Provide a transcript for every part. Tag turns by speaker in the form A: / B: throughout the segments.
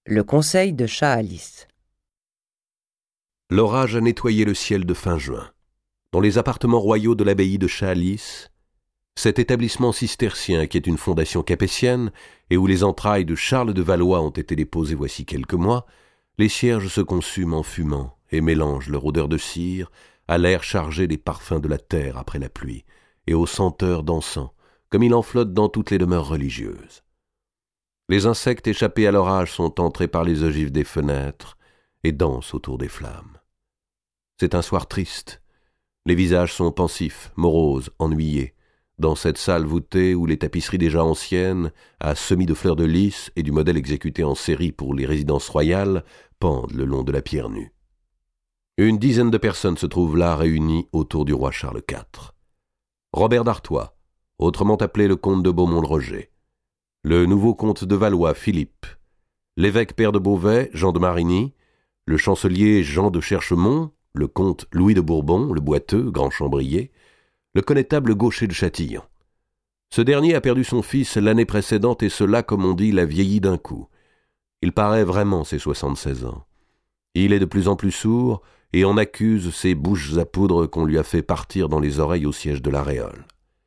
A: Le conseil de Shah-Alice.
B: L'orage a nettoyé le ciel de fin juin. Dans les appartements royaux de l'abbaye de Shah-Alice, cet établissement cistercien qui est une fondation capétienne et où les entrailles de Charles de Valois ont été déposées voici quelques mois, les cierges se consument en fumant et mélangent leur odeur de cire à l'air chargé des parfums de la terre après la pluie et aux senteurs d'encens, comme il en flotte dans toutes les demeures religieuses. Les insectes échappés à l'orage sont entrés par les ogives des fenêtres et dansent autour des flammes. C'est un soir triste. Les visages sont pensifs, moroses, ennuyés, dans cette salle voûtée où les tapisseries déjà anciennes, à semis de fleurs de lys et du modèle exécuté en série pour les résidences royales, pendent le long de la pierre nue. Une dizaine de personnes se trouvent là réunies autour du roi Charles IV. Robert d'Artois, autrement appelé le comte de Beaumont-le-Roger, le nouveau comte de Valois, Philippe, l'évêque père de Beauvais, Jean de Marigny, le chancelier Jean de Cherchemont, le comte Louis de Bourbon, le boiteux, grand chambrier, le connétable Gaucher de Châtillon. Ce dernier a perdu son fils l'année précédente et cela, comme on dit, l'a vieilli d'un coup. Il paraît vraiment ses 76 ans. Il est de plus en plus sourd et on accuse ces bouches à poudre qu'on lui a fait partir dans les oreilles au siège de la Réole.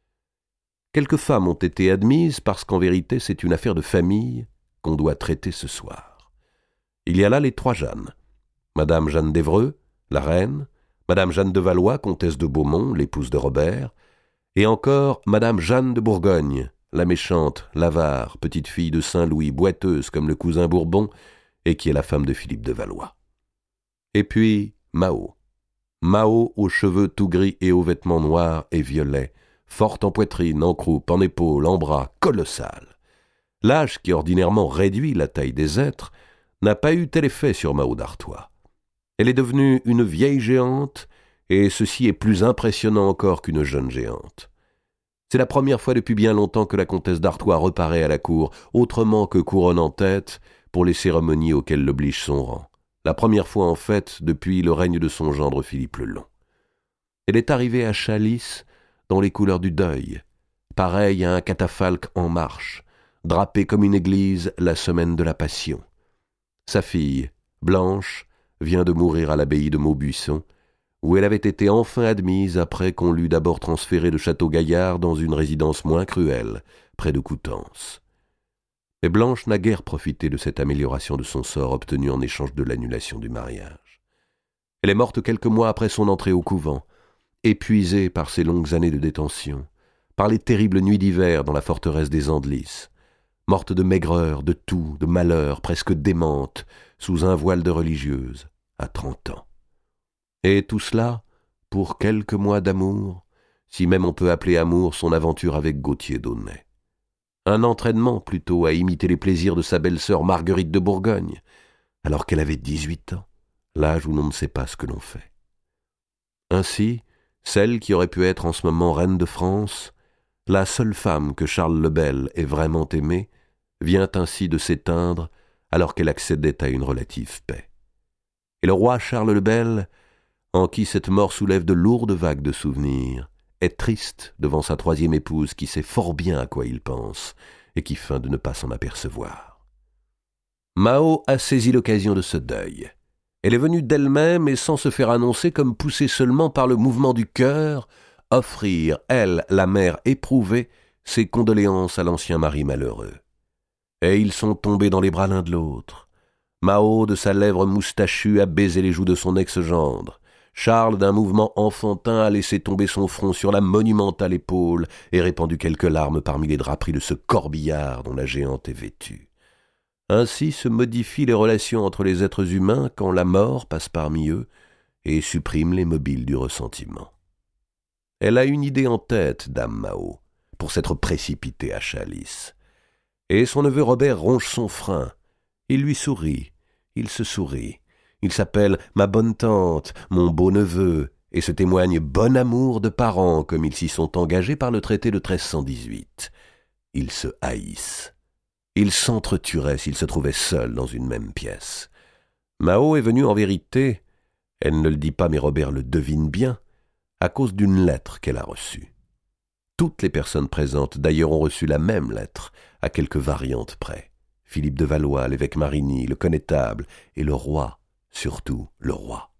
B: Quelques femmes ont été admises parce qu'en vérité c'est une affaire de famille qu'on doit traiter ce soir. Il y a là les 3 Jeannes. Madame Jeanne d'Évreux, la reine, Madame Jeanne de Valois, comtesse de Beaumont, l'épouse de Robert, et encore Madame Jeanne de Bourgogne, la méchante, l'avare, petite fille de Saint-Louis, boiteuse comme le cousin Bourbon, et qui est la femme de Philippe de Valois. Et puis Mao. Mao aux cheveux tout gris et aux vêtements noirs et violets, forte en poitrine, en croupe, en épaules, en bras, colossale. L'âge qui ordinairement réduit la taille des êtres n'a pas eu tel effet sur Mao d'Artois. Elle est devenue une vieille géante, et ceci est plus impressionnant encore qu'une jeune géante. C'est la première fois depuis bien longtemps que la comtesse d'Artois reparaît à la cour, autrement que couronne en tête, pour les cérémonies auxquelles l'oblige son rang. La première fois en fait depuis le règne de son gendre Philippe le Long. Elle est arrivée à Chalice dans les couleurs du deuil, pareille à un catafalque en marche, drapée comme une église la semaine de la Passion. Sa fille, Blanche, vient de mourir à l'abbaye de Maubuisson, où elle avait été enfin admise après qu'on l'eût d'abord transférée de Château-Gaillard dans une résidence moins cruelle, près de Coutances. Mais Blanche n'a guère profité de cette amélioration de son sort obtenue en échange de l'annulation du mariage. Elle est morte quelques mois après son entrée au couvent, épuisée par ses longues années de détention, par les terribles nuits d'hiver dans la forteresse des Andelys, morte de maigreur, de toux, de malheur, presque démente, sous un voile de religieuse, à 30 ans. Et tout cela pour quelques mois d'amour, si même on peut appeler amour son aventure avec Gauthier d'Aulnay. Un entraînement plutôt à imiter les plaisirs de sa belle-sœur Marguerite de Bourgogne, alors qu'elle avait 18 ans, l'âge où l'on ne sait pas ce que l'on fait. Ainsi, celle qui aurait pu être en ce moment reine de France, la seule femme que Charles le Bel ait vraiment aimée, vient ainsi de s'éteindre alors qu'elle accédait à une relative paix. Et le roi Charles le Bel, en qui cette mort soulève de lourdes vagues de souvenirs, est triste devant sa 3e épouse qui sait fort bien à quoi il pense et qui feint de ne pas s'en apercevoir. Mao a saisi l'occasion de ce deuil. Elle est venue d'elle-même et sans se faire annoncer comme poussée seulement par le mouvement du cœur, offrir, elle, la mère éprouvée, ses condoléances à l'ancien mari malheureux. Et ils sont tombés dans les bras l'un de l'autre. Mao, de sa lèvre moustachue, a baisé les joues de son ex-gendre. Charles, d'un mouvement enfantin, a laissé tomber son front sur la monumentale épaule et répandu quelques larmes parmi les draperies de ce corbillard dont la géante est vêtue. Ainsi se modifient les relations entre les êtres humains quand la mort passe parmi eux et supprime les mobiles du ressentiment. Elle a une idée en tête, dame Mao, pour s'être précipitée à Chalice. Et son neveu Robert ronge son frein. Il lui sourit, il se sourit. Il s'appelle ma bonne tante, mon beau neveu, et se témoigne bon amour de parents comme ils s'y sont engagés par le traité de 1318. Ils se haïssent. Ils s'entretueraient s'ils se trouvaient seuls dans une même pièce. Mao est venue en vérité, elle ne le dit pas mais Robert le devine bien, à cause d'une lettre qu'elle a reçue. Toutes les personnes présentes d'ailleurs ont reçu la même lettre, à quelques variantes près. Philippe de Valois, l'évêque Marigny, le connétable et le roi, surtout le roi.